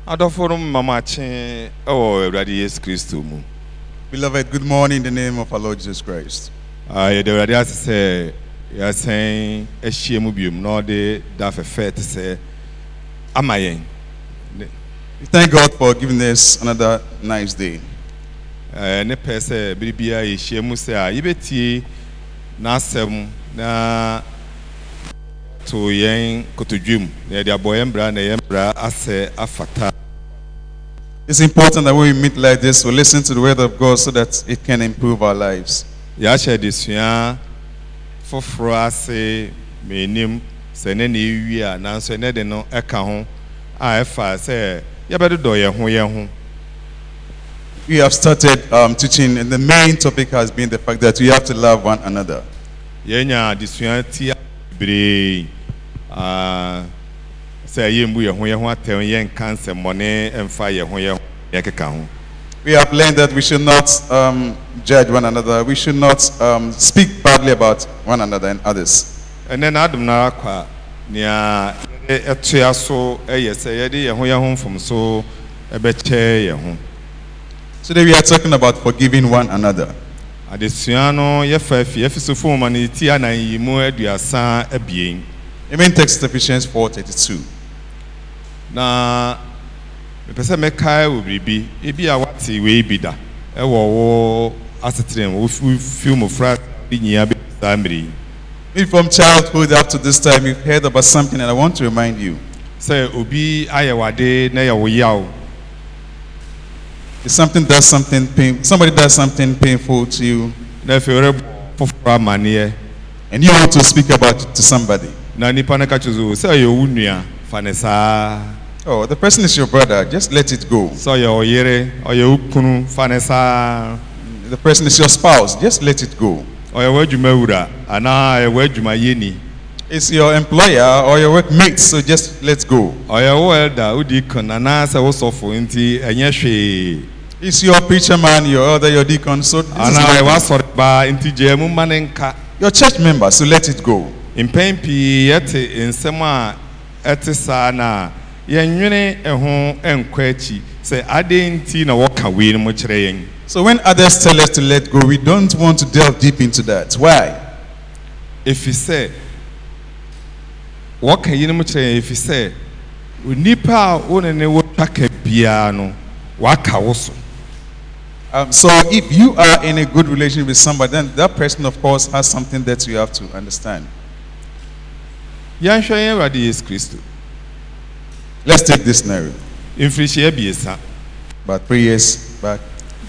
Adoforum mamache Radi Yesu Christu mu. Beloved, good morning in the name of our Lord Jesus Christ. The radio say you are saying Eshiemu bium no de da fefe to say amayen. We thank God for giving us another nice day. Ne pese bibia Eshiemu say yibeti na asem na to yen kotodwum na de aboyembra na yembra ase afata. It's important that when we meet like this, we listen to the word of God so that it can improve our lives. Ya share this ya foforo ase menim se ne na ewi a na so ne de no eka ho a efa se ya bedo do ye ho. We have started teaching, and the main topic has been the fact that we have to love one another. Yenya disua ti bre say yembu ye ho atem yen cancer money emfa ye ho keka ho. We have learned that we should not judge one another. We should not speak badly about one another and others. And then Adam na kwa nia etua so say ye de ye ho from so ebeche ye ho. Today we are talking about forgiving one another. Adesua no ye fa Efeso fo ma ne ti anan yi mu aduasa abien. The main text Ephesians 4:32. Na me pese me kai obribi ebi a wati we bi da e wo asetrem wo film fra bi nyia bi samri. From childhood up to this time, you've heard about something, and I want to remind you. Say obi ayewade na ye wo yaw. If somebody does something painful to you, Na fere fofra mane and you want to speak about it to somebody. na nipa na ka chuzo say ye wunua fanesa. Oh, the person is your brother. Just let it go. So ye oyere oye ukunu fanesa. The person is your spouse. Just let it go. Oye wadwuma wura ana ye wadwuma yeni. It's your employer or your workmate, so just let go. Oye wo elda udi kana na say wo sofo nti enye hwe. It's your preacher man, your elder, your deacon, so Ana wa sorba nti jemu manenka. your church member, so let it go. Impempi yete ensem a etesa na yenwene eho enkwachi say ade nti na woka we no kire yen. So when others tell us to let go, we don't want to delve deep into that. Why? If you say woka yin mo kire yen, if you say onipa wonene wo twaka bia no waka wo so. So if you are in a good relationship with somebody, then that person, of course, has something that you have to understand. Yanhwa yen Radi Yesu Christu. Let's take this scenario. Infrishi ebiesa. About 3 years back,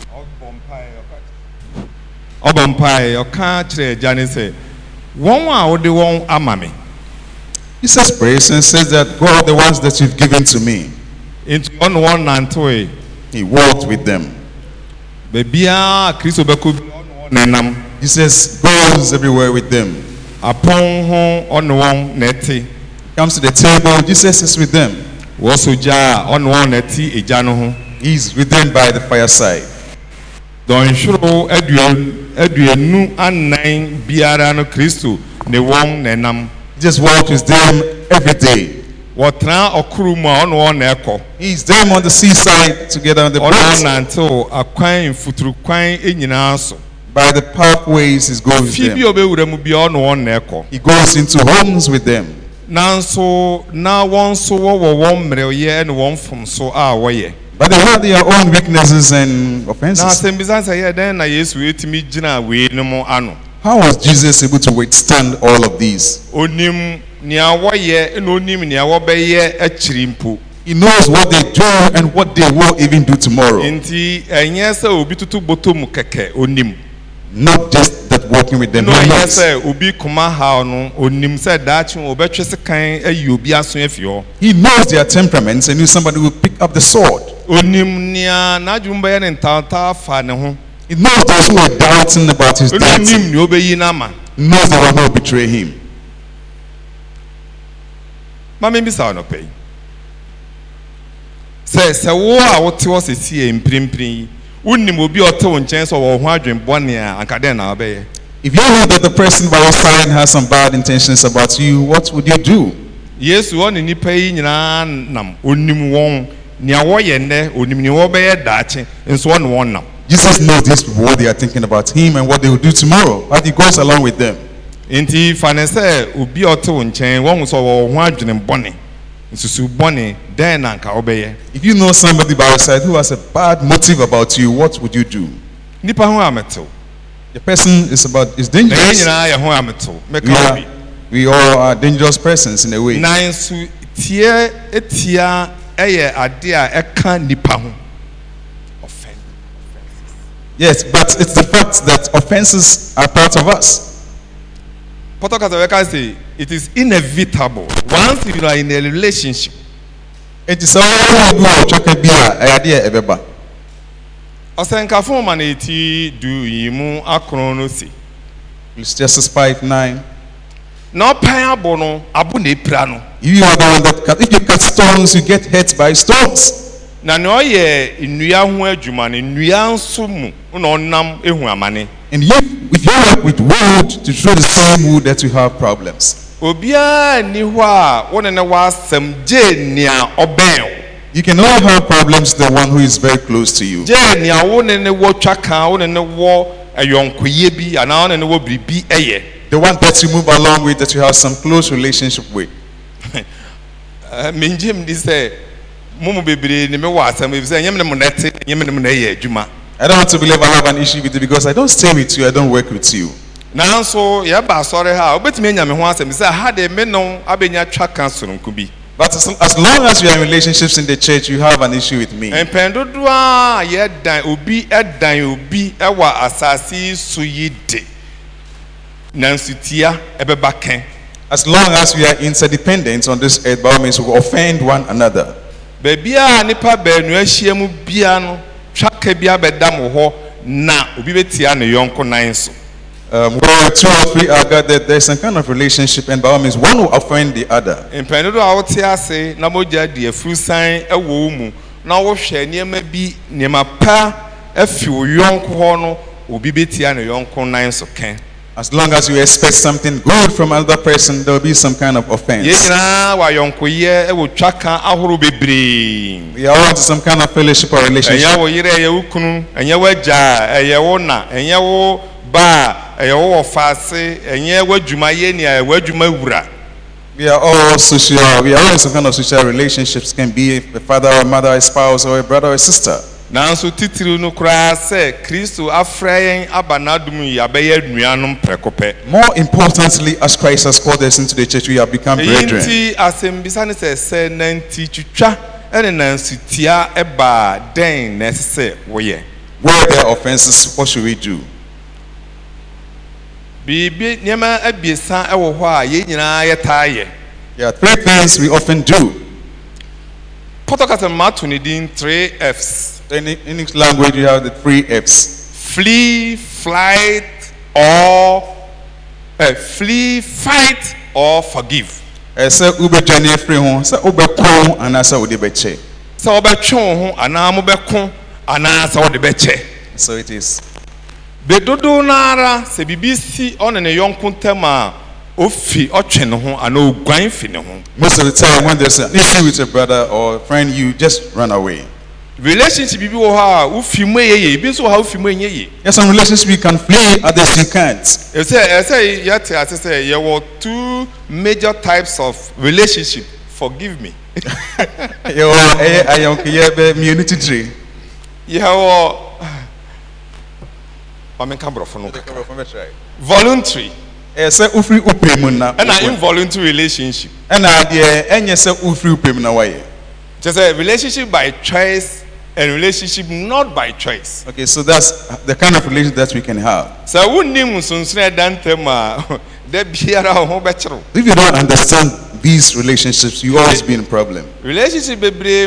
Obompai oka kire jane say won a wo de won ama me. Jesus prays and says that God, the ones that you've given to me, Into one nantoe he walked with them. bebia Kristo beko nenam Jesus goes everywhere with them. apon ho ono won neti Comes to the table, Jesus is with them. wo soja ono won neti eja no ho He's with them by the fireside. don hworo aduanu anan biara no Kristo ne won nenam Just walk with them every day. wotra okuru mu a ono won na ekọ He's them on the seaside together on the ono boat. nanto akwan mfuturu kwan enyina so By the pathways, he goes with fi bi them. obewura mu bia ono won na ekọ He goes into homes with them. nanso na won so wo won mmereye ne won fom so a woye. But they have their own weaknesses and Na offenses. asembizan say ye den na Yesu etimi gina we no mo ano. How was Jesus able to withstand all of these? Onim nia woye na onim nia wobeye akiri mpo. He knows what they do and what they will even do tomorrow. Nti enye se obi tutu botom keke onim. Not just that working with them. No he enye knows. se obi kuma ha no onim se daachi obetwe se kan ayi obi aso afio. He knows their temperaments and knew somebody will pick up the sword. Onim nia na dwumba ye ne ntanta fa ne ho. He knows those who are doubting about his deity. Onim ni obeyi na ma. He knows the one who will betray him. Mama bi sa no pay. Se wo a wote wo se sie mprimprin unim obi ote wo nchen so wo ho adwen bone a anka den na obeye. If you know that the person by your side has some bad intentions about you, what would you do? Yesu on nipa yi nyina nam onim won nea wɔyɛ nnɛ onim nea wɔbɛyɛ daakye nso ɔne wɔn nam. Jesus knows these people, what they are thinking about him and what they will do tomorrow, but he goes along with them. Nti fa ne sɛ obi a ɔte wo nkyɛn wɔn nso wɔwɔ ho adwene bɔne nsusu bɔne dɛn na nka wɔbɛyɛ. If you know somebody by your side who has a bad motive about you, what would you do? Nipa ho ametew. The person is Na yɛn dangerous. nyinaa yɛ ho ametew. Mɛka obi. We all are dangerous persons in a way. Na nso tie etia ɛyɛ ade a ɛka nipa ho. Offend. Yes, but it's the fact that offenses are part of us. Pastor Kasaweka say it is inevitable once you are in a relationship. It is all about ebeba. Ɔsɛnkafo ma na eti du yi mu akron no si. Ecclesiastes 5:9. Na ɔpɛn abo no abo na epira no. You are the one that cut. If you cut stones, you get hurt by stones. Na ne ɔyɛ nnua ho adwuma no nnua nso mu na ɔnam ehu amane. And if you work with wood to throw the same wood, that you have problems. Obiara ni hɔ a wɔn ne wasɛm gye nea ɔbɛn o. You can only have problems with the one who is very close to you. Gye nea wɔn ne wɔ twa kan wɔn ne wɔ ɛyɔnkoyie bi anaa wɔn ne wɔ biribi ɛyɛ. The one that you move along with, that you have some close relationship with. Minjim di sɛ mumu bebree ne me wɔ asɛm ebi sɛ nyɛm ne mu na ɛte nyɛm ne mu na ɛyɛ adwuma. I don't want to believe I have an issue with you because I don't stay with you, I don't work with you. Nanso yɛba asɔre ha obetumi anya me ho asɛm sɛ ha de me no abenya twa kan soronko bi. But as long as you are in relationships in the church, you have an issue with me. Mpɛn dodoɔ a yɛdan obi ɛdan obi ɛwɔ asase yi so yi de nanso tia ɛbɛba kɛn. As long as we are interdependent on this earth, by all means we will offend one another. Baabi a nipa baanu ahyia mu bia no twaka bi abɛda mo hɔ na obi betia ne yɔnko nan so. Where two or three are gathered, there's some kind of relationship, and by all means, one will offend the other. Mpɛn dodoɔ a wɔte ase na mogya di afurusan ɛwɔ wo mu na wɔhwɛ nneɛma bi nneɛma pa afi wo yɔnko hɔ no obi betia ne yɔnko nan so kɛn. As long as you expect something good from another person, there will be some kind of offense. Yɛn nyinaa wɔ ayɔnkoyɛ ɛwɔ twaka ahorow bebree. We are on to some kind of fellowship or relationship. Ɛnyɛ wo yere ɛyɛ wo kunu ɛnyɛ wo agya ɛyɛ wo na ɛnyɛ wo ba ɛyɛ wo wɔfaase ɛnyɛ wo adwumayɛ ni ɛyɛ wo adwuma wura. We are all social. We are all in some kind of social relationships. Can be a father or mother, a spouse, or a brother or a sister. Nanso titiri no koraa sɛ Kristo afrɛ yɛn aba n'adom yi abɛyɛ nuanom prɛko pɛ. More importantly, as Christ has called us into the church, we have become brethren. Nti asɛmbisa ne sɛ nanti twitwa ɛne nanso tia ɛba dɛn na ɛsɛ sɛ woyɛ. Where there are offenses, what should we do? Biribi nneɛma abiesa ɛwɔ hɔ a yɛn nyinaa yɛtaa yɛ. There are three things we often do. Pɔtɔkasa mato ne din 3 F's. In English language, you have the 3 F's. Flee, fight, or forgive. Say ube journey free home. Say ube kon and say ube beche. So ube chon ana mo be kon ana say ube beche. So it is. Be dodo nara se bibisi on ne yonko tema ofi otwe ne ho ana oguan fi ne ho. Most of the time when there's an issue with a brother or friend, you just run away. Relationship bibi wo ha ofi mu yeye bi so ha ofi mu yeye. Yes, some relationships we can flee, others you can't. Say yet I say there were two major types of relationship. Forgive me. Yo ayonke be unity tree. Yeah, voluntary say ufri upemu na and an involuntary relationship. And enye say ufri upemu na waye. Just a relationship by choice and relationship not by choice. Okay, so that's the kind of relationship that we can have. So if you don't understand these relationships, you always be in a problem. Relationship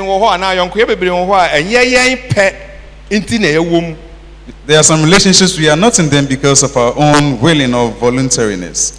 there are some relationships we are not in them because of our own willing or voluntariness.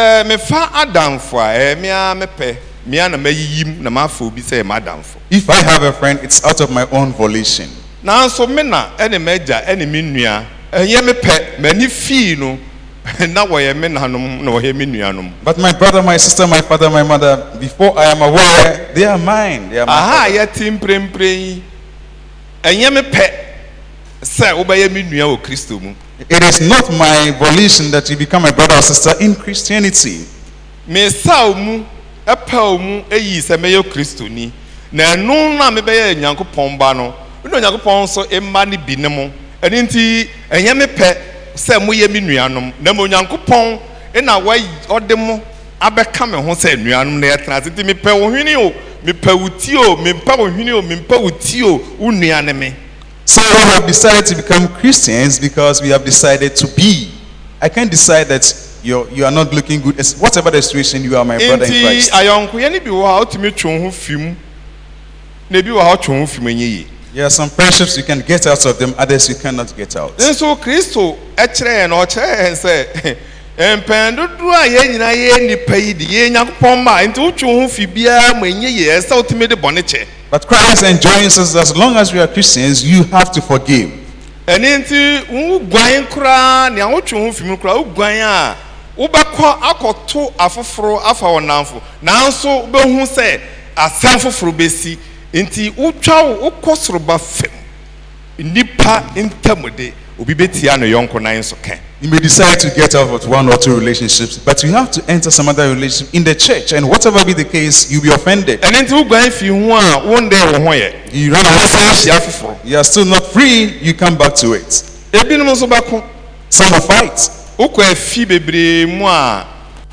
If I have a friend, it's out of my own volition. Now, so mena any major any minua, and ye me pet many fee no na wɔyɛ me nanom na wɔyɛ me nuanom. But my brother, my sister, my father, my mother, before I am aware, they are mine. They are Aha, mine. yɛte mprempren. Ɛnyɛ me pɛ sɛ wobɛyɛ me nua wɔ Kristo mu. It is not my volition that you become a brother or sister in Christianity. Me sa mu, ɛpɛ mu eyi sɛ mɛyɛ Kristoni. Na ɛno na mebɛyɛ Nyankopɔn ba no. No Nyankopɔn so emma ne bi ne mo. Ɛno nti ɛnyɛ me pɛ sɛ moyɛ me nuanom. Na mo Nyankopɔn na ɔde mo abɛka me ho sɛ nuanom na yɛtena ase. Nti mepɛ wo hwene o, mepɛ wo ti o, mempɛ wo hwene o, mempɛ wo ti o, wo nua ne me. So we have decided to become Christians because we have decided to be. I can't decide that you are not looking good. Whatever the situation, you are my brother in Nti Christ. ayɔnko yɛ ne bi wɔ ha otumi twe ho fim. Na bi wɔ ha twe ho fim enye yi. There are some friendships you can get out of them, others you cannot get out. Nso Kristo ɛkyerɛ yɛn na ɔkyerɛ yɛn sɛ mpɛn dodo a yɛn nyinaa yɛ nipa yi de yɛn Nyankopɔn ma nti wotwe ho fi biara ma enye yi ɛsɛ otumi de bɔne kyɛ. But Christ enjoins us as long as we are Christians, you have to forgive. Ɛne nti wo guan koraa nea wotwe ho fi mu koraa wo guan a wobɛkɔ akɔto afoforo afa wɔnamfo nanso wobɛhu sɛ asɛm foforo bɛsi nti wotwa wo wokɔ soro ba fam nipa ntamude obi bɛtia no yɔnko nan so ka. You may decide to get out of one or two relationships, but you have to enter some other relationship in the church, and whatever be the case, you'll be offended. Ɛne nti wo guan fi ho a wondɛ wo ho yɛ You run away from it. ahyia foforo You are still not free, you come back to it. ebinom nso bɛko Some will fight. wokɔ afi bebree mu a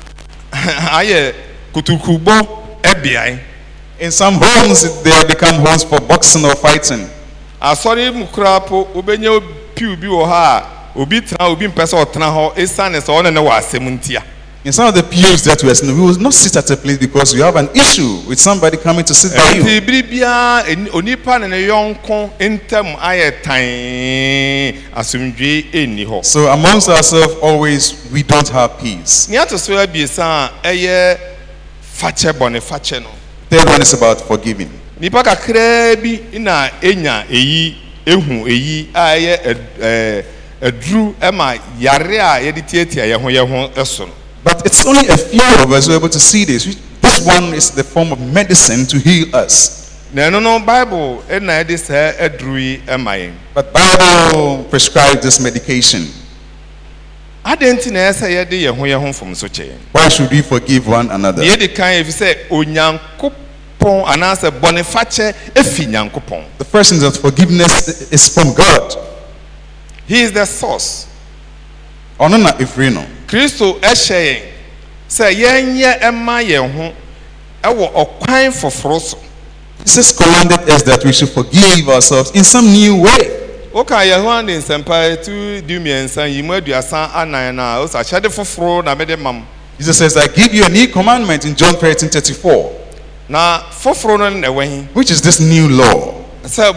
ayɛ kutukubɔ ɛbeae. In some homes, they have become homes for boxing or fighting. Asɔre mu koraa po wobɛnya piw bi wɔ ha a obi tena obi mpɛ sɛ ɔtena hɔ esiane sɛ ɔne ne wɔ asɛm ntia. In some of the pews that we are sitting, we will not sit at a place because we have an issue with somebody coming to sit by you. Nti biribiara onipa ne ne yɔnko ntam ayɛ tan asomdwee ɛnni hɔ. So amongst ourselves, always we don't have peace. Nea to so abiesa a ɛyɛ fakyɛ bɔne fakyɛ no. Third one is about forgiving. Nipa kakraa bi na enya eyi ehu eyi a ɛyɛ aduru ɛma yare a yɛde tietia yɛn ho ɛso no. But it's only a few of us who are able to see this. This one is the form of medicine to heal us. Na ɛno no Bible ɛna ɛde sɛ aduru yi ɛma yɛn. But Bible prescribes this medication. Adɛn nti na ɛsɛ yɛde yɛn ho mfomso kyɛ yɛn. Why should we forgive one another? Yɛde kan efi sɛ Onyankopɔn anaasɛ bɔne fakyɛ efi Nyankopɔn. The first thing is that forgiveness is from God. He is the source. Ono na efiri no. Kristo ɛhyɛ yɛn sɛ yɛnyɛ ɛma yɛn ho ɛwɔ ɔkwan foforo so. Jesus commanded us that we should forgive ourselves in some new way. Oka yɛn ho ane nsɛmpa etu dumiɛnsa yi mu aduasa anan na osa ahyɛde foforo na mɛde mam. Jesus says, I give you a new commandment in John 13:34. Na foforo no na ɛwɔ hi. Which is this new law? Sɛ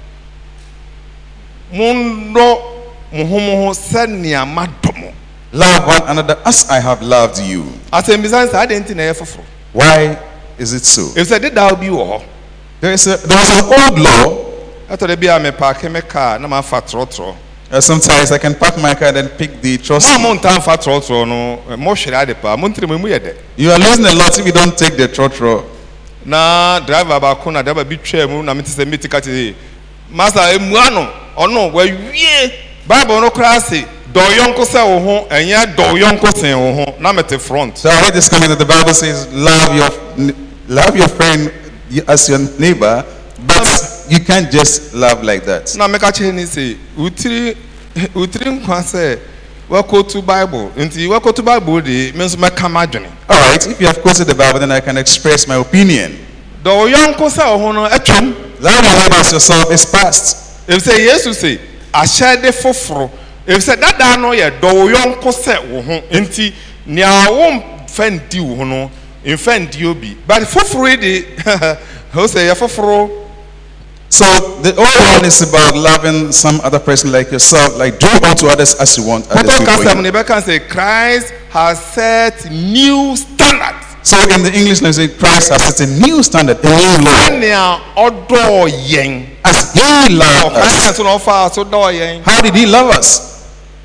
mondɔ mo ho sɛnea madɔ mo. Love one another as I have loved you. Asɛmbisa nsa adɛn nti na ɛyɛ foforo. Why is it so? Efisɛ dedaw bi wɔ hɔ. There was an old law. Ɛtɔ de bi a mepaake me kaa na ma fa trɔtrɔ. Sometimes I can park my car and pick the trust. Mo ntan fa trɔtrɔ no mo hwere ade pa mo ntiri mo mu yɛ dɛ. You are losing a lot if you don't take the trotro. Na driver baako na driver bi twɛ mu na me te sɛ me tika te master emua no ɔno wawie Bible no kra se dɔ yɔnko sɛ wo ho ɛnyɛ dɔ yɔnko sen wo ho na me te front. So I read this comment that the Bible says love your friend as your neighbor, but you can't just love like that. Na me ka kyerɛ ni se utiri nkwa sɛ wakotu Bible nti wakotu Bible de me nso mɛka madwene. All right, if you have quoted the Bible, then I can express my opinion. Dɔ yɔnko sɛ wo ho no atwam. Love your neighbor as yourself is past. Efisɛ Yesu se ahyɛde foforo efisɛ dada no yɛ dɔ yɔnko sɛ wo ho nti nea wo mfa ndi wo ho no mfa ndi obi but foforo yi de ho sɛ yɛ foforo. So the old one is about loving some other person like yourself, like do unto others as you want others to do for you. Ne bɛka sɛ Christ has set new standards. So in the English language, Christ has set a new standard, a new law. Nea ɔdɔ yɛn As he loved us. ɔka so na ɔfa so dɔ yɛn. How did he love us?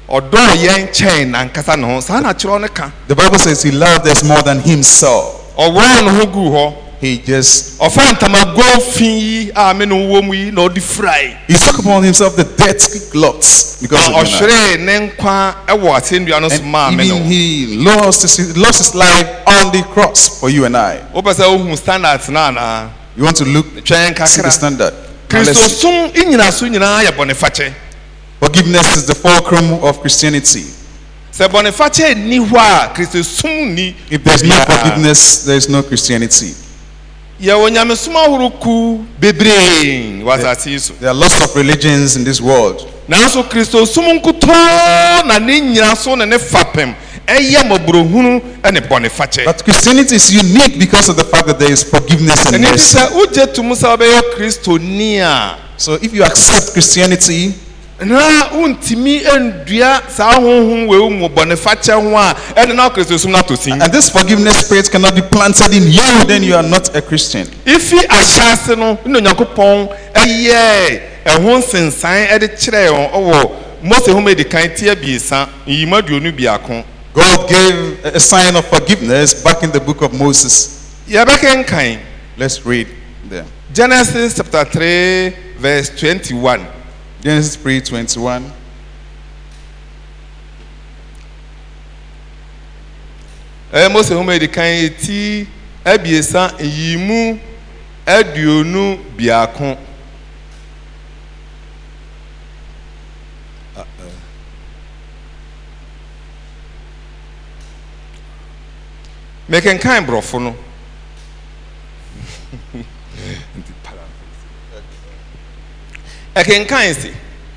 ɔdɔɔ yɛn kyɛn nankasa ne ho saa na kyerɛ no ka. The Bible says he loved us more than himself. ɔwɔɔ ne ho guu hɔ. He just, ɔfa ntamago fi yi a me ne wɔ mu yi na ɔde firae. he took upon himself the dirty cloths because na of you. ɔhweree ne nkwa ɛwɔ asɛnnua no so maa me Even no. he lost his life on the cross for you and I. wopɛ sɛ wohu standards na anaa. You want to look, twɛn see the kakra. standard. Now kristo let's- som nyinaso nyinaa yɛ bɔnefakyɛ. Forgiveness is the fulcrum of Christianity. sɛ bɔnefakyɛ nni hɔ a kristo som nni. If there's no forgiveness, there is no Christianity. yɛwɔ nyamesom ahorow ku bebree wɔ asase yi so. There are lots of religions in this world. nanso kristo som nkutoo na ne nyinaso ne ne fapem ɛyɛ mmɔborɔhunu ne bɔnefakyɛ. But Christianity is unique because of the fact that there is forgiveness and ɛno nti mercy. sɛ wogye to mu sɛ wobɛyɛ kristoni a So if you accept Christianity, na wontumi ndua saa honhom wei mu bɔnefakyɛ ho a ɛne na kristo som no atɔ sin. and this forgiveness spirit cannot be planted in you, then you are not a Christian. ifi ahyase no ne onyankopɔn ɛyɛ ɛho nsensan ɛde kyerɛ wɔn ɔwɔ mose ho edi kan ti abiesa nyima aduonu biako. God gave a sign of forgiveness back in the book of Moses. yɛbɛkenkan Let's read there. Genesis chapter 3 verse 21. Genesis 3:21. mose ho edi kan ti abiesa nyimu aduonu biako. mekenkan borɔfo no. ɛkenkan se,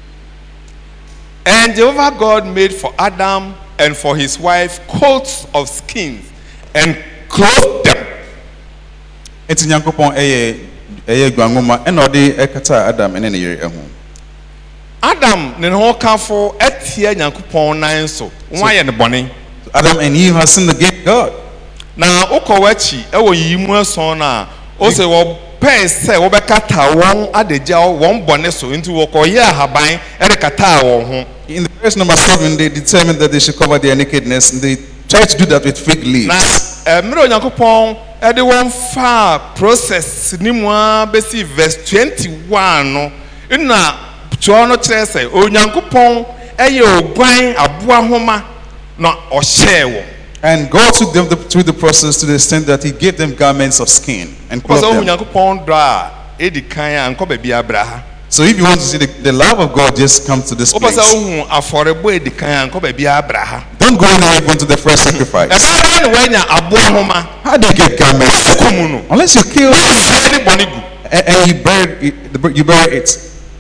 and Jehovah God made for Adam and for his wife coats of skins and clothed them. Enti Nyankopɔn ɛyɛ guangoma ɛna ɔde ɛkata Adam ɛne ne yere ɛho. Adam ne ho kafo ɛtia Nyankopɔn nan so wɔn ayɛ ne bɔne. Adam and Eve have sinned against God. na wokɔ w'akyi ɛwɔ yiyimu ɛsɔn na ɔsɛ wɔpɛɛ sɛ wɔbɛkata wɔn adagya wɔn bɔne so nti wɔkɔyɛ ahaban ɛde kataa wɔn ho. In the verse number 7, they determined that they should cover their nakedness, and they tried to do that with fig leaves. na mmerɛ onyankopɔn ɛde wɔn fa process ne mu a bɛsi verse 21 no na twerɛ no kyerɛ sɛ onyankopɔn ɛyɛ oguan aboa homa na ɔhyɛɛ wɔn. And God took them through the process to the extent that He gave them garments of skin and Because clothed them. onyankopɔn dɔ a ɛdi kan a nkɔ baabi abra ha. So if you want to see the love of God, just come to this wopɛ place. sɛ wohu afɔrebɔ ɛdi kan a nkɔ baabi abra ha. Don't go anywhere even to the first sacrifice. ɛbɛra ne wɔanya aboa homa How do you get garments? ɛkɔ mu no Unless you kill it ɛde bɔne gu. and you bury it.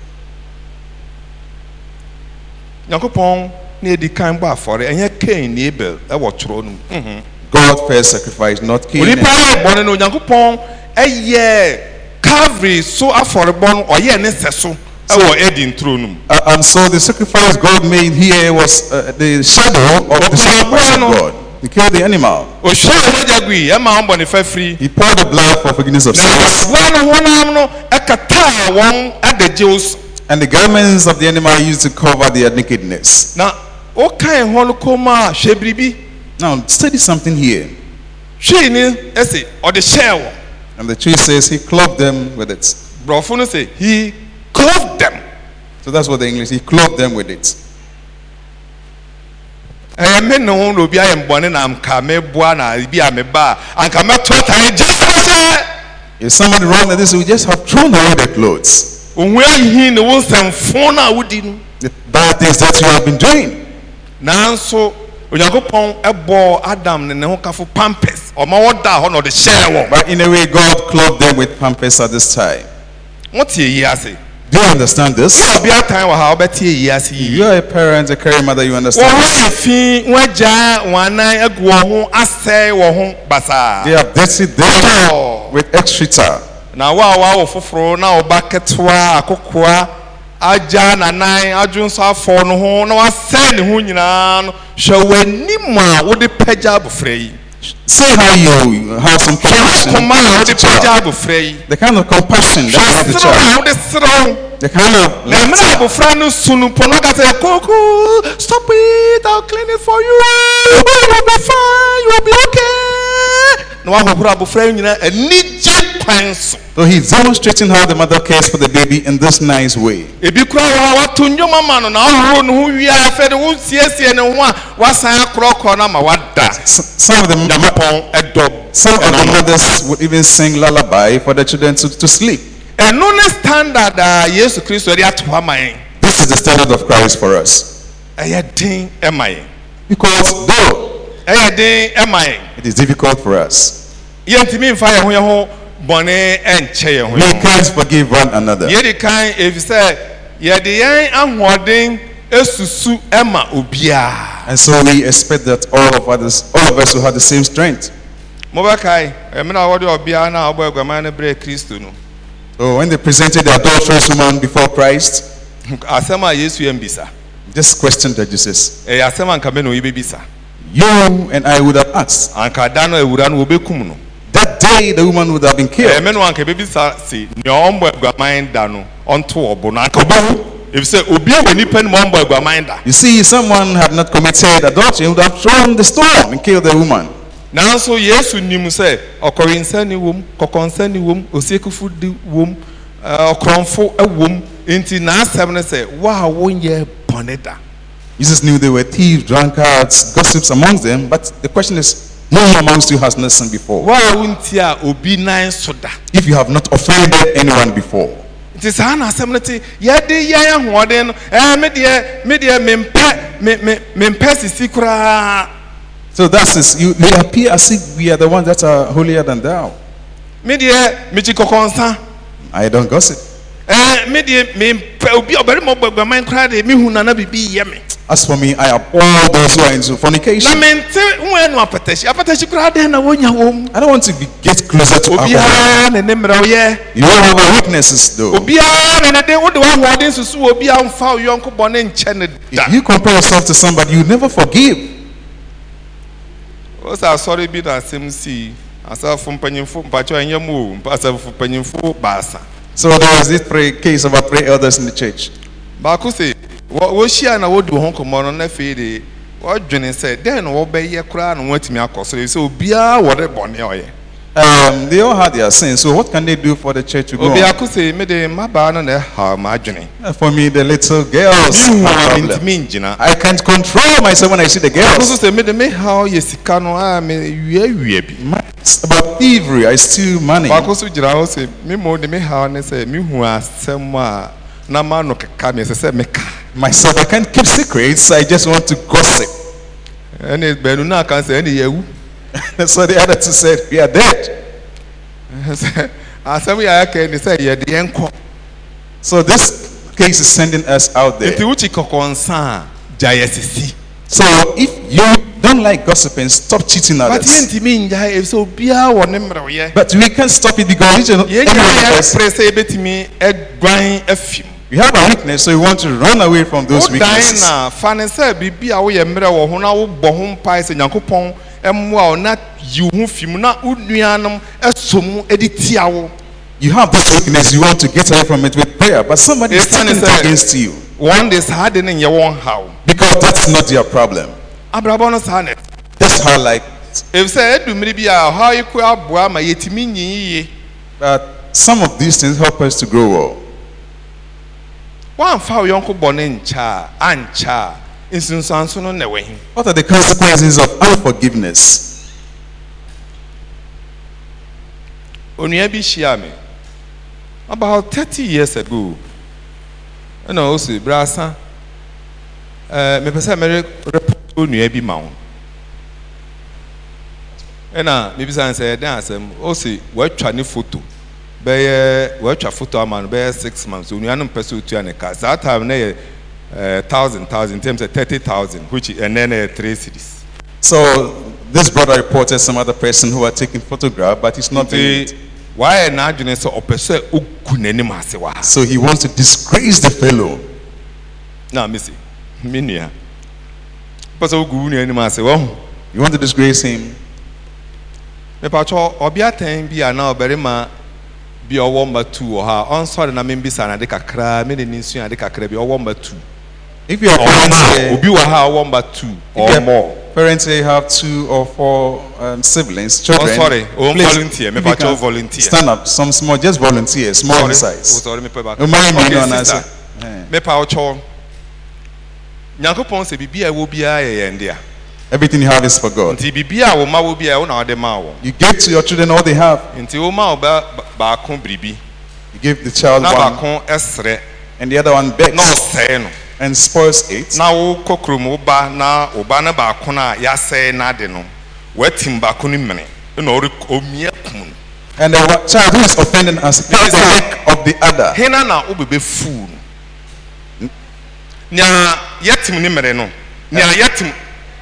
nyankopɔn na ɛdi kan bɔ afɔre ɛnyɛ Cain ne Abel ɛwɔ twerɛ no mu. God first sacrifice, not Cain. onipa yɛ bɔne no onyankopɔn ɛyɛ Calvary so afɔrebɔ no ɔyɛ ne sɛ so ɛwɔ Eden turo no mu. And so the sacrifice God made here was the shadow of the sacrifice of God. He killed the animal. ohwɛ a wɔagya gu yi ɛma wɔn bɔne fɛfiri. He poured the blood for forgiveness of na sins. aboa no honam no ɛkataa wɔn adagyew so. And the garments of the animal used to cover their nakedness. na wokan hɔ no kɔn mu a hwɛ biribi Now, study something here. hwee ni ɛsɛ ɔde hyɛɛ wɔn. And the tree says he clothed them with it. borɔfo no sɛ he clothed them. So that's what the English, he clothed them with it. ɛyɛ me ne ho na obi ayɛ mbɔne na nka meboa na ebi a meba a anka mɛtɔ tan gye sɛ If somebody wronged this, we just have thrown away their clothes. ohun ahi ne wo nsɛmfo no a wodi no. The bad things that you have been doing. nanso onyankopɔn ɛbɔ Adam ne ho kafo pampers ɔma wɔda hɔ na ɔde hyɛɛ wɔn. But in a way, God clothed them with pampers at this time. wɔte eyi ase. Do you understand this? wɔn ɔbea tan wɔ ha ɔbɛte eyi ase yi. You are a parent, a caring mother, you wɔn understand ho this. yɛ fi wɔn agya wɔn anan agu wɔn ho asɛe wɔn ho basaa. They have dirtied them with excreta. na wo a wawo foforo na ɔba ketewa akokoa agya nanan adwo nso afɔ no ho na wasɛe ne ho nyinaa no hwɛ w'anim a wode pagya abofra yi. See how you have some compassion. kɔma a to wode the child. pagya abofra yi. The kind of compassion that you have the hwɛ serew child. a wode serew The kind of na mena laughter. abofra no sunu pono ka say Koko, stop it, I'll clean it for you. You will be fine, you will be okay. No wa hokura abofra nyina anije kwan so. So he's demonstrating how the mother cares for the baby in this nice way. Ebi kura wa watunjo mama no na ohoro no hu wi afede wo siesie ne ho a wasan akorokoro na ma wada. Some of the mothers would even sing lullaby for the children to sleep. Eno ne standard Yesu Kristo dey ato amayen. This is the standard of Christ for us. Ayedin emayen. Because though Ayedin emayen. it is difficult for us, Yentimi mfa ye ho bone enche ye ho. we can't forgive one another. Yedi kan efise ye de yen ahoden esusu ema obia. And so we expect that all of us will have the same strength. Mobakai emina wodi obia na obo agwaman ne bre Kristo no. So when they presented the adulterous woman before Christ, Asema Yesu yembisa. this question that Jesus, Asema nka me no yebisa. you and I would have asked. Anka da no ewura no obekum no. That day the woman would have been killed. Me no anka bebisa si ne ombo agwaman da no onto obo no anka obo. If say obi we nipa no ombo agwaman da. You see, someone had not committed adultery, would have thrown the stone and killed the woman. Nanso Yesu nim say okorinsa ni wom, kokonsa ni wom, osiekufu di wom, okronfo awom, enti na asem ne say wa wonye boneda. Jesus knew there were thieves, drunkards, gossips amongst them, but the question is, who amongst you has not sinned before? Wa wonti a obi nan soda. If you have not offended anyone before. Enti sa na asem ne te ye de yan ahoden no me de mempe sisi kura. So that's this. They appear as if we are the ones that are holier than thou. Me de me chi kokonsa. I don't gossip. Me de me obi obere mo gbagbaman kura de me hu na bibi ye me. As for me, I abhor those who are into fornication. Na mente wenu apatashi kura de na wonya wom. I don't want to get closer to alcohol. Obia ne nemra ye. You all have our weaknesses though. Obia ne de wo de wa hoden susu obia mfa yonko bone nche ne da. If you compare yourself to somebody, you never forgive. Osa sorry bi na asem si asafo mpanyimfo mpacho enyemu asafo mpanyimfo baasa. So there was this case about 3 elders in the church. Ba ku se wo hia na wo du ho komo no na fe de wo dwene se den wo be ye kura no watimi akosoro se obia wo de bone oye. They all had their sins. So what can they do for the church to go on? Obia ku se me de maba no na ha ma dwene. For me, the little girls have a problem. I can't control myself when I see the girls. So say me de me how yesika no me wie bi. It's about thievery. I steal money. Ba ku so gira ho se me mo de me how ne se me hu asem a na ma no keka me se me ka. Myself, I can't keep secrets. I just want to gossip. Any benu na kan say any yewu. So the other two said, we are dead. Asem ya ka ni say ye de enko. So this case is sending us out there. Enti uchi kokonsa jayesisi. So if you don't like gossiping, stop cheating But others. yenti mi nja e so bia wo ne mre ye. But we can't stop it because Ye press e betimi egwan afim. you have a weakness, so you want to run away from those O weaknesses. na fanese bibia wo ye mre wo ho na wo bo ho mpai se Nyankopon emmoa na yi ho fim na unuanom esom editiawo. You have this weakness, you want to get away from it with prayer, but somebody is Yes, standing sir. against you One day hard in ye won how. because that's not your problem. Abrabo no sanet. That's how life. If say edumri bia how yiku aboa ma yetimi nyiye. But some of these things help us to grow well. One fa yonko bone ncha ancha insunsanso no newe. What are the consequences of unforgiveness? Onua bi hia me about 30 years ago. Na o se brasa me pese me report onua bi ma wo. Na me bisa say den asem o se watwa ne photo. Be watwa photo ama no be 6 months. Onua no pese otua ne ka. That time na 1,000 in terms of 30,000, which and then 3 cities. So this brother reported some other person who had taken photograph, but he's not doing it. Why na adwene so opese okunani masewa. So he wants to disgrace the fellow. Na missy. Minia. Pese okunani masewa. You want to disgrace him? Me pacho obia ten bia na oberima bi ɔwɔ mba 2 wɔ ha ɔnsɔre na membisa na de kakra me ne ninsua de kakra bi ɔwɔ mba 2 If you are parents here, obi wɔ ha ɔwɔ mba 2 or more parents here have 2 or 4 siblings, children. sorry please, volunteer me if you pacho can volunteer stand up, some small, just volunteer, small in size. sorry me pe ba Okay, sister. me pa ocho Nyankopɔn sɛ bibia ɛwɔ biara yɛ yɛn dea Everything you have is for God. nti bibia wo ma wo biara wo na ɔde ma wo You give to your children all they have. nti wo ma wo baako biribi You give the child na one, baako ɛsrɛ and the other one na begs ɔsɛe no and spoils it. na wo kɔkurom wo ba na wo ba no baako no a yɛasɛe no ade no watim baako no mmene na ɔmia kum no And the child who is offending us takes the neck of the other. hena na wobɛbɛfuu no nea yɛtim ne mmere no nea yɛtim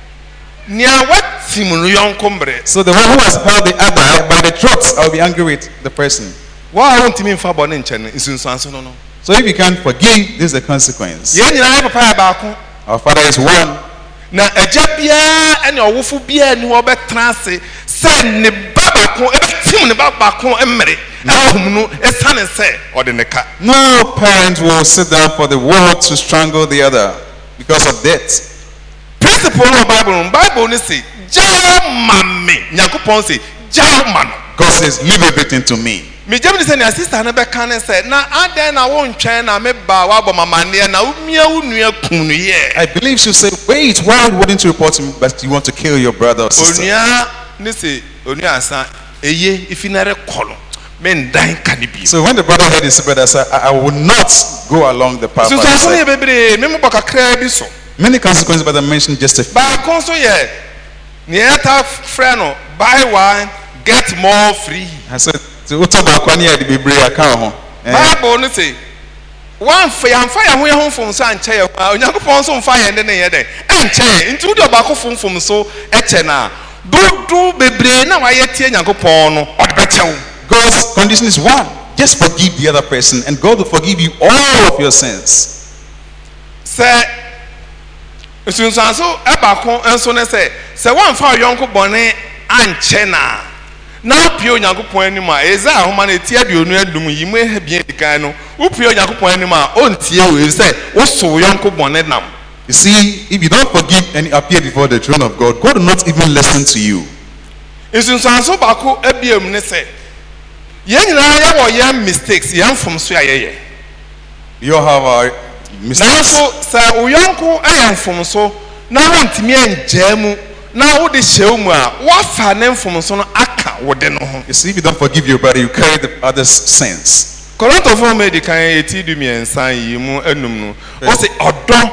nea watim no yɔnko mmere So the one who has held the other by the throat, I will be angry with the person. wa a wontumi mfa bɔne nkyɛn no nsunsuanso no no So if you can't forgive, this is the consequence. yɛn nyinaa yɛ papa yɛ baako Our Father is one. na agya biara ɛne ɔwofo biara ni wɔbɛtena ase sɛ ne ba baako ɛbɛtim ne ba baako mmere ɛhom no ɛsiane sɛ ɔde ne ka No parent will sit down for the world to strangle the other because of death. principle no bible no say gyaw ma me nyankopɔn sɛ gyaw ma no God says, leave everything to me. megya me ne sɛ nea sister no bɛka ne sɛ na adɛn na wontwɛn na meba woabɔ mamanneɛ na womia wo nua kum no yɛ I believe she'll say, wait, why wouldn't you report him, but you want to kill your brother or sister? onua ne sɛ onua asa ɛye ifi na rekɔ no mendan ka ne bio So when the brother heard his brother say, I will not go along the path. sunsuanso no yɛ bebree memobɔ kakraa bi so Many consequences, but I mentioned just a few. baako nso yɛ nea yɛta frɛ no buy one get more free I said, so what about Kwani at the Biblia account? bible no sɛ wamfa yɛmfa yɛn ho yɛn ho mfomso ankyɛ yɛn ho a onyankopɔn nso mfa yɛn de ne yɛ dɛ ɛnkyɛ yɛn nti wode ɔbaako mfomso ɛkyɛ no a dodo bebree na wayɛ tie nyankopɔn no ɔde bɛkyɛ wo God's condition is one. Just forgive the other person, and God will forgive you all of your sins. sɛ nsunsuanso ɛbaako nso ne sɛ wamfa ɔyɔnko bɔne ankyɛ no a na wopie onyankopɔn anim a ɛsɛ ahoma no ɛti aduonu adum yi mu ɛhabia di kan no wopie onyankopɔn anim a ɔntie wo sɛ woso wo yɔnko bɔne nam You see, if you don't forgive and you appear before the throne of God, God will not even listen to you. nsunsuanso baako abiem ne sɛ yɛn nyinaa yɛwɔ yɛn mistakes yɛn mfomso a yɛyɛ We all have our mistakes. nanso sɛ wo yɔnko ɛyɛ mfomso na wontumi angyaa mu na wode hyɛ wo mu a woafa ne mfomso no aka wo de no ho You see, if you don't forgive your brother, you carry the other's sins. Korintofoɔ mu edi kan eti du mmiɛnsa yi mu enum no ɔsɛ ɔdɔ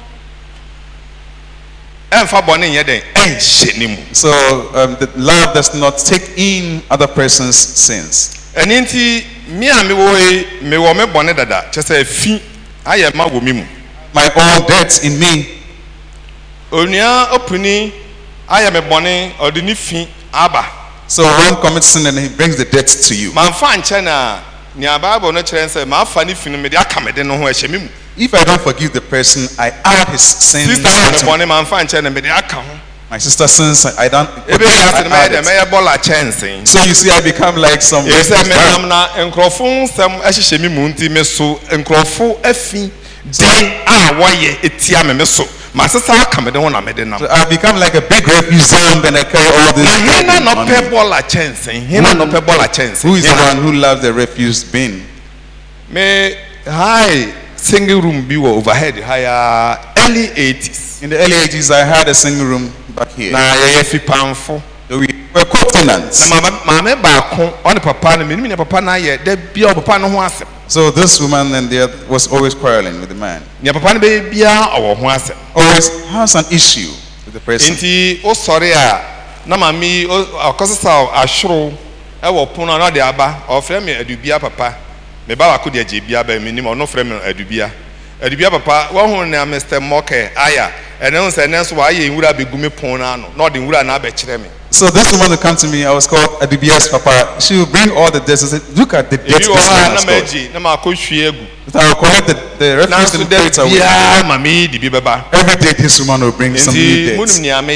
ɛnfa bɔne nyɛ dɛn ɛnhyɛ ne mu So the love does not take in other person's sins. ɛne nti mi a mewɔ yi mewɔ me bɔne dada kyɛ sɛ fi ayɛ ma wɔ mi mu My own debts in me. onua opuni ayɛ me bɔne ɔde ne fi aba So one commits sin and he brings the debt to you. manfa nkyɛn na nea bible no kyerɛ sɛ maafa ne fi no mede aka me de no ho ɛhyɛ me mu If I don't forgive the person, I add his sins. sister ayɛ me to bɔne manfa nkyɛn na mede aka ho my sister sins. I don't. ebe yi ase no I mɛyɛ add dɛ it. mɛyɛ bɔla kyɛnsee So you see, I become like some. yɛsɛ menam na nkurɔfo nsɛm ɛhyehyɛ me mu nti me so nkurɔfo afi den a wɔyɛ etia me so masesa aka me de ho na me de nam So I become like a big refugee zone, and I carry all this. na hena burden na on ɔpɛ me. bɔla kyɛnsee hena na ɔpɛ bɔla kyɛnsee Who is the one who loves the refuse bin? me hi single room bi wɔ overhead ha ya early 80s In the early 80s, I had a single room back here. na yɛyɛ fi pamfo So we were co-tenants. na maame baako ɔne papa no menim ne papa no ayɛ da bia ɔpapa no ho asɛm So this woman and the other was always quarreling with the man. nea papa no bɛyɛ biara ɔwɔ ho asɛm Always has an issue with the person. nti wosɔre a na maame yi ɔkɔsesa ahworo ɛwɔ pono a na ɔde aba ɔfrɛ me adubia papa me ba baako de agye bia ba menim ɔno frɛ me adubia papa wɔho nea Mr. Moke aya ɛne ho sɛ ɛnɛ nso wɔayɛ nwura bɛgu me pon no ano na ɔde nwura no abɛkyerɛ me So this woman will come to me. I was called Adibia's papa. She will bring all the debts and say, "Look at the debts ebi this wɔ man hɔ a na has caused." magye na maakɔhwie agu I will collect the refuse nanso and da put it away. biara maame yi de bi bɛba Every day this woman will bring some new nti monim debts. nea meyɛ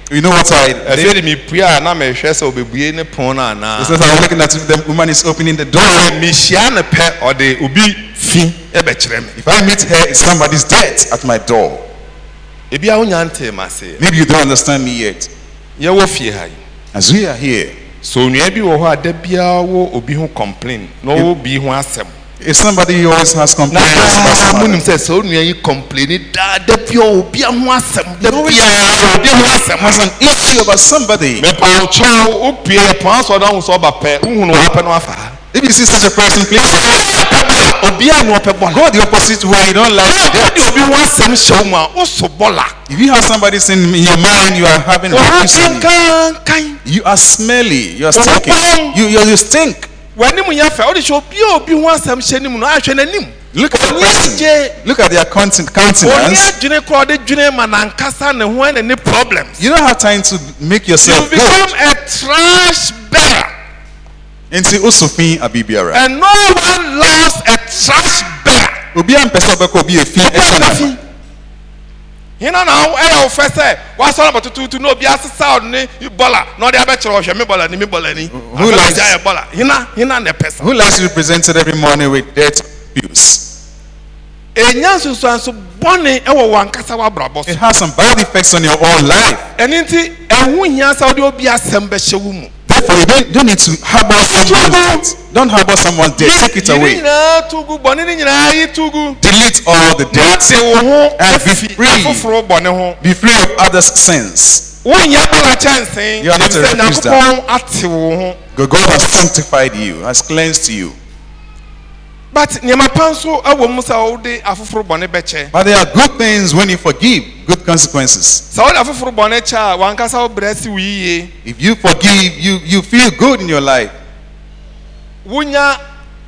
You know what I I did? said me pia na me hwɛ sɛ obebue ne pon na na. It's not I was looking at if the woman is opening the door. Me hyia ne pɛ ɔde obi fi ɛbɛkyerɛ me. If I meet her, it's somebody's dead at my door. Ebi a wonya ntɛ ma se. Maybe you don't understand me yet. Ye wo fie ha yi. As we are here, So nua bi wɔ hɔ a da bia wo obi ho complain na wo bi ho asɛm. if somebody always has Na complaints about munim somebody, sɛ sɛ onua yi complain da bia obi ho asɛm da bia obi ho asɛm has an issue about somebody. me pa ɔkyɔn o pie pɔn so da ho so ɔba pɛ uhunu wa pɛ no afa. If you see such a person, please Obi a no pɛ bɔla. go the opposite way. You don't like Ɔdi that. obi ho asɛm hyɛ wo mu a wo so bɔla. If you have somebody saying in your mind, you are having a Ɔha issue. kankan. You are smelly. You are stinking. You stink. W'anim yɛ fɛ ɔde hyɛ obi ho asɛm hyɛ ne mu no ahwɛ n'anim. Look at the Ɔnyɛ person. gye. Look at their Ɔnyɛ countenance. adwene kɔ ɔde dwene ma nankasa ne ho ɛna ne problems. You don't have time to make You yourself become good. a trash bearer. Nti osofin abibiara. And no one loves a trash bearer. Obi ampesa obeko obi efi ehana. Hina na ɛyɛ wo fɛ sɛ wasɔre bɔtututu na obi asesa ɔde ne bɔla na ɔde abɛkyerɛ ɔhwɛ me bɔla ni me bɔla ni. Who likes- Afɛnagya yɛ bɔla? Hina na ɛpɛ sa. Who likes to be presented every morning with dirt abuse? Enya nsusuanso bɔne ɛwɔ wɔn ankasa w'abrabɔ so. It has some bad effects on your own life. Ɛni nti ɛho hia sɛ ɔde obi asɛm bɛhyɛ wo mu. Therefore, you don't need to harbor someone's debt. Don't harbor someone's debt. Take it Yiri away. nyinaa tugu bɔne ni nyinaa yi tugu. Delete all the debt. Te wo ho And be efi free. afoforo bɔne ho. Be free of others' sins. Wonyɛ bɔla kyɛnsen. You are not a Efisɛ refuser. Nyankopɔn ate wo ho. God has sanctified you, has cleansed you. But nneɛma pa nso ɛwɔ mu sɛ wode afoforo bɔne bɛkyɛ. But there are good things when you forgive, good consequences. Sɛ wode afoforo bɔne kyɛ a wankasa wo brɛ si wo yie. If you forgive, you feel good in your life. Wonya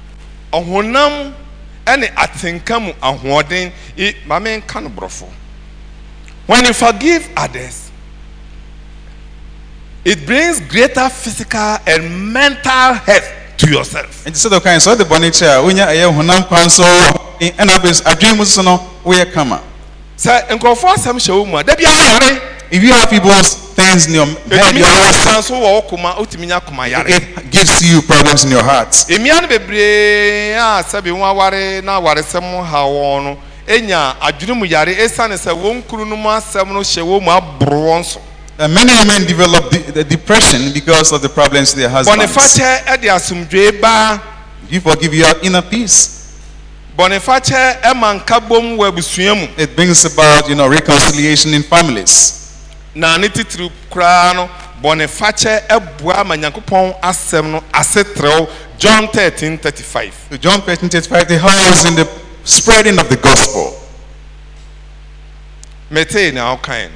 ɔhonam ɛne atenka mu ahoɔden. Maame nka no borɔfo. When you forgive others, it brings greater physical and mental health to yourself. And instead of kind, so the bonicha, unya aye honam kwanso, and abis adwin mu so no we kama. Sɛ nkurɔfoɔ asɛm hyɛ wo mu a da bi ayare. If you have people's things in your head, Ɛtumi asan so wɔ wo koma, wotumi nya koma yare. it gives you problems in your heart. Emia no bebree a sɛbi ho aware na awaresɛm ha wɔn no enya adwene mu yare esiane sɛ wɔn kuru no mu asɛm no hyɛ wɔn mu aboro wɔn so. And many women develop the depression because of the problems their husbands. Bɔnefakyɛ ɛde asomdwoe ba. If you forgive, you have inner peace. Bɔnefakyɛ ɛma nkabom wɔ abusua mu. It brings about, reconciliation in families. Na ne titiri koraa no bɔnefakyɛ ɛboa ma Nyankopɔn asɛm no asetrew. John 13:35. So John 13:35, the helps in the spreading of the gospel. Metee na ɔkan no.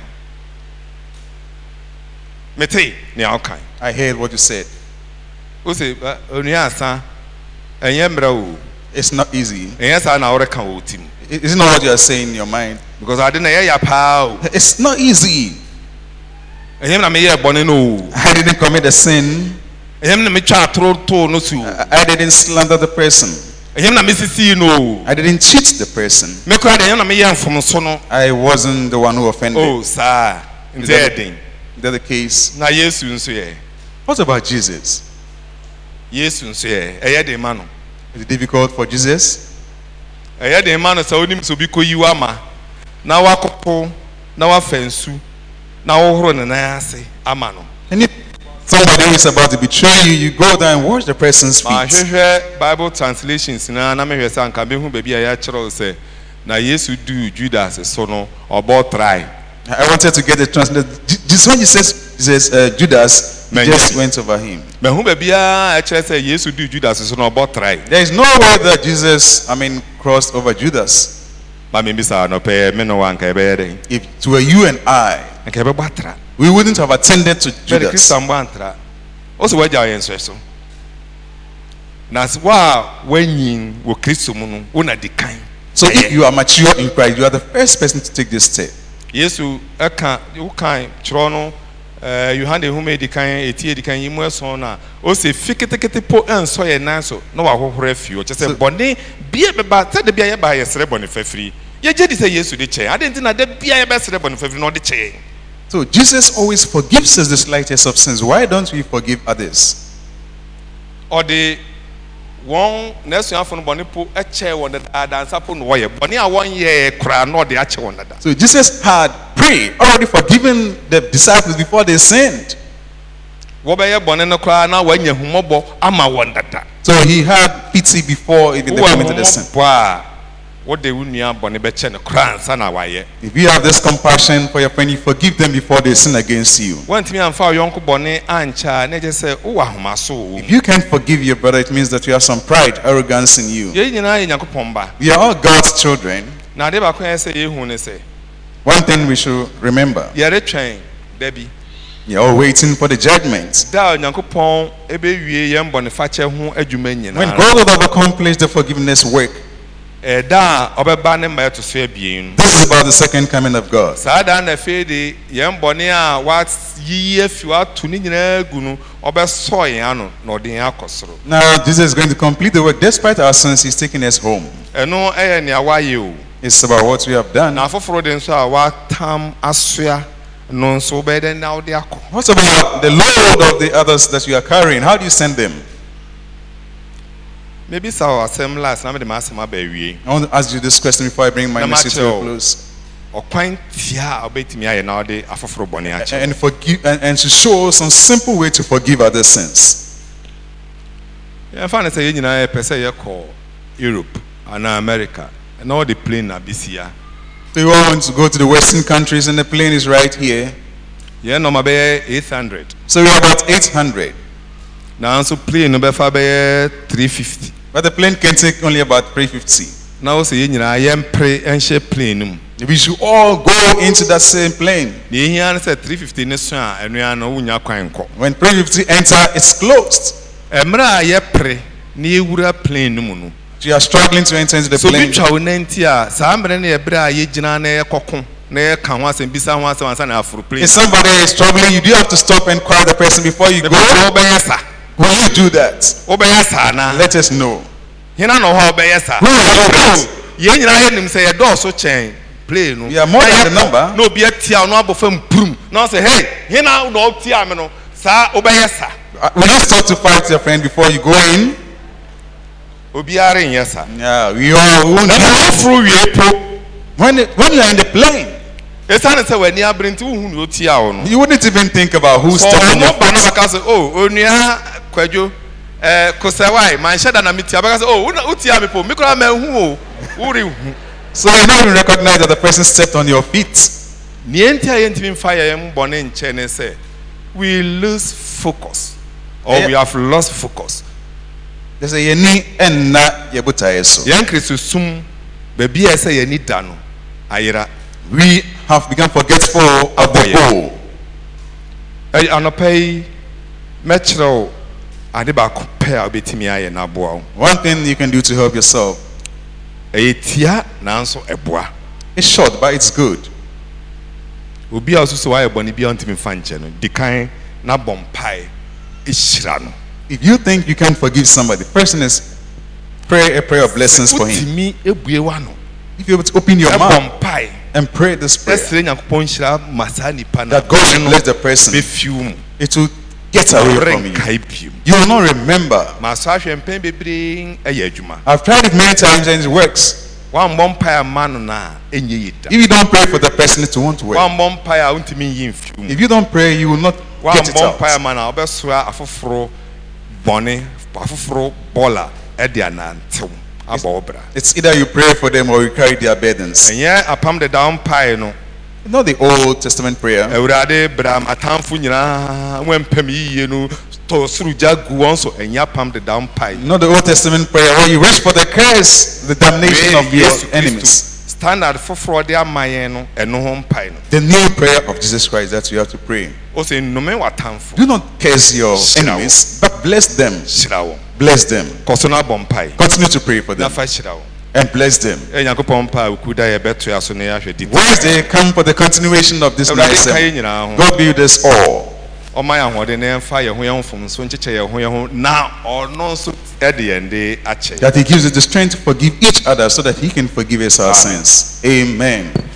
Metee na ɔkan. I heard what you said. O se onua asa ɛnyɛ mmerɛ o. It's not easy. Ɛnyɛ saa na ɔreka wɔ ti mu. It's not what you are saying in your mind. Because ade na ɛyɛ ya paa o. It's not easy. Ɛnyɛ na meyɛ bɔne no o. I didn't commit a sin. Ɛnyɛ na metwa atoro too no so o. I didn't slander the person. Ɛnyɛ na mesisi no o. I didn't cheat the person. Mekora de ɛnyɛ na meyɛ mfomso no. I wasn't the one who offended. O saa. Nti ɛyɛ den. Is that the case? Na Yesu nso yɛ. What about Jesus? Yesu nso yɛ. Ɛyɛ den ma no. Is it difficult for Jesus? Ɛyɛ den ma no sɛ onim sɛ obi kɔyi wo ama. Na wakɔpo, na wafa nsu, na wohoro ne nan ase ama no. And if somebody is about to betray you, you go there and wash the person's feet. Mahwehwɛ Bible translations na mehwɛ sɛ anka mehu baabi a yɛakyerɛw sɛ na Yesu du Judas so no ɔbɔ try. I wanted to get the translation. Just when he says Judas, he just went over him. Mehu baabi a ɛkyerɛ sɛ Yesu du Judas so no ɔbɔ try. There is no way that Jesus, crossed over Judas. Ma me bisa no pɛ me no anka ɛbɛyɛ den. If it were you and I, Anka ɛbɛbɔ atra. we wouldn't have attended to Bɛde Judas. Kristo mbɔ antra. Ɔsɛ wagya yɛn nsɛ so. Na wa wanyin wɔ Kristo mu no, wo na di kan. So if you are mature in Christ, you are the first person to take this step. Yesu ɛka wokan kyerɛ no Yohane Hume di kan eti di kan yi mu ɛsɔn na o se fi ketekete po ɛnsɔ yɛ nan so na wahohoro afi o kyɛ sɛ bɔne bie bɛba sɛ de bia yɛ ba yɛ srɛ bɔne fafiri yɛ gye di sɛ Yesu de kyɛn ade nti na de bia yɛ bɛ srɛ bɔne fafiri na ɔde kyɛn. So Jesus always forgives us the slightest of sins. Why don't we forgive others? Ɔde wɔn n'asuafo no bɔne po ɛkyɛ wɔn dada adansapo no wɔyɛ bɔne a wɔn yɛ koraa na ɔde akyɛ wɔn dada. So Jesus had prayed, already forgiven the disciples before they sinned. Wɔbɛyɛ bɔne no koraa na wɔanya humɔbɔ ama wɔn dada. So he had pity before even they committed the sin. What they would nua bɔne bɛkyɛ no koraa nsa na wayɛ. If you have this compassion for your friend, you forgive them before they sin against you. Wɔntumi amfa ɔyɔnko bɔne ankyɛ a na gye sɛ wowɔ ahomaso wɔ If you can't forgive your brother, it means that you have some pride, arrogance in you. yɛn nyinaa yɛ Nyankopɔn ba. We are all God's children. Na ade baako yɛ sɛ yɛhu ne sɛ One thing we should remember, yɛretwɛn dabi we are all waiting for the judgment. da a Nyankopɔn ɛbɛwie yɛn bɔnefakyɛ ho adwuma When nyinaa. God will have accomplished the forgiveness work, Da a ɔbɛba ne mma ɛto so abien. this is about the second coming of God. Saa da na afei de yɛn bɔne a wayiyi afi wato ne nyinaa gu no ɔbɛsɔ yɛn ano na ɔde yɛn akɔ soro. Now, Jesus is going to complete the work. Despite our sins, he's taking us home. Ɛno ɛyɛ nea wayɛ o. It's about what we have done. Na afoforɔ de nso a watam asoa no nso wobɛyɛ dɛ na wode akɔ. What about the load of the others that you are carrying? How do you send them? Maybe sa asɛm last na mede m'asɛm aba awie. I want to ask you this question before I bring my Na message to a makyerɛw. close. Ɔkwan tia a wobɛtumi ayɛ na wode afoforɔ bɔne akyɛ. And forgive and to show some simple way to forgive other sins. Yɛmfa ne sɛ yɛn nyinaa yɛpɛ sɛ yɛkɔ Europe anaa America na wɔde plane na besia. So you all want to go to the Western countries and the plane is right here. Yɛn nɔma bɛyɛ 800. So we are about 800. Nanso plane no bɛfa bɛyɛ 350. But the plane can take only about 350. Na wo sɛ yɛn nyinaa yɛmpere nhyɛ plane no mu. We should all go into that same plane. Na ehia ne sɛ 350 ne so a ɛnoa no wonya kwan kɔ. When 350 enter, it's closed. Mmerɛ a yɛpere na yɛwura plane no mu no. So you are struggling to enter into the So bi plane. twa wo nanti a saa mmerɛ no yɛ berɛ a yɛgyina na yɛkɔko na yɛka ho asɛm bisa ho asɛm ansa na aforo plane. If somebody is struggling, you do have to stop and call the person before you go. Wobɛyɛ sa. Will you do that? Wobɛyɛ sa na. Let us know. Hena na ɔhɔ wobɛyɛ sa. Yɛn nyinaa yɛnim sɛ yɛdɔɔso kyɛn plane no. We are more than the number. Na obi atia no abɔ fam purum. Na ɔsɛ hey, hena na ɔtia me no. Saa wobɛyɛ sa. Will you stop to fight your friend before you go in? Obiara nyɛ sa. Yeah, we all won't Na do that. aforo wie po. When you are in the plane, Ɛsiane sɛ w'ani abere nti wohu ne ɔtia wo no. you wouldn't even think about who's So stepping your ɔmo ba no foot. bɛka sɛ o onua Kwadwo kosɛwae manhyɛ da na metia bɛka sɛ o wotia me po me koraa mahu o worehu. So you don't even recognize that the person stepped on your feet. Nea nti a yɛntumi mfa yɛn bɔne nkyɛ ne sɛ we lose focus or we have lost focus. There's a yeni and na yebutaye so. Yɛn Kristosum baabi a ɛsɛ yɛni da no ayera. We have become forgetful of the goal. Anɔpa yi mɛkyerɛ wo ade baako pɛ a wobɛtumi ayɛ na aboa wo. One thing you can do to help yourself. Ɛyɛ tia nanso ɛboa. It's short, but it's good. Obi a ɔsoso wayɛ bɔne bi a ɔntumi mfa nkyɛ no di kan na bɔ mpae ɛhyira no. If you think you can forgive somebody, the person is pray a prayer of blessings for him. Wotumi ebue w'ano If you're able to open your ɛbɔ mouth mpae and pray this prayer, ɛsrɛ Nyankopɔn nhyira ma saa nipa no that God should bless the person, bɛfiw mu. it will get away from you. Ɔrenkae biom. You will not remember. Ma so ahwɛ mpɛn bebree ɛyɛ adwuma. I've tried it many times and it works. Woambɔ mpae amma no na ɛnyɛ yi da. If you don't pray for the person, it won't work. Woambɔ mpae a wontumi nyi mfiw mu. If you don't pray, you will not get it Woambɔ mpae out. amma no a wobɛsoa afoforo bɔne afoforo bɔɔla ɛde anantew abɔ wo bra. It's either you pray for them or you carry their burdens. Ɛnyɛ apam deda wo mpae no. Not the Old Testament prayer. Awurade bra atamfo nyinaa wampam yiyie no tɔ soro gya gu wɔn so ɛnyɛ apam deda wo mpae. Not the Old Testament prayer where you wish for the curse, the damnation of your Yesu enemies. Kristo standard foforɔ de ama yɛn no ɛno ho mpae no. The new prayer of Jesus Christ that you have to pray. O sɛ nnome w'atamfo Do not curse your Hyira wo. enemies, but bless them. hyira wɔn. Bless them. Kɔ so na abɔ mpae. Continue to pray for them Nafa hyira wɔn. and bless them. Nyankopɔn mpae okuda yɛbɛtoa so na yɛahwɛ di. Wednesday, come for the continuation of this Awurade nice ka sermon. yɛn nyinaa ho. God be with us all. Ɔma yɛn ahoɔden na yɛmfa yɛn ho yɛn ho fom so nkyekyɛ yɛn ho yɛn ho na ɔno nso ɛde yɛn de akyɛ. That He gives us the strength to forgive each other so that He can forgive us our sins. Amen.